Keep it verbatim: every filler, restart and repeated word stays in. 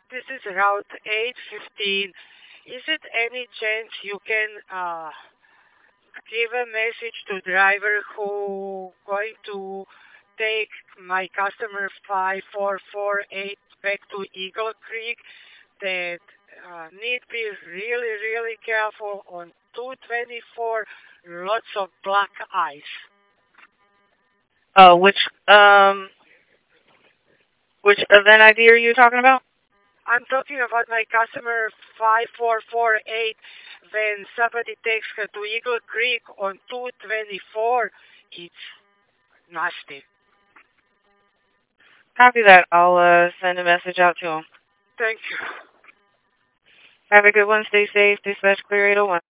This is Route eight fifteen. Is it any chance you can uh, give a message to driver who going to take my customer five four four eight back to Eagle Creek that uh, need be really, really careful on two twenty-four, lots of black ice. Oh, which um which event I D are you talking about? I'm talking about my customer five four four eight when somebody takes her to Eagle Creek on two twenty-four. It's nasty. Copy that. I'll uh, send a message out to him. Thank you. Have a good one. Stay safe. Dispatch Clear eight oh one.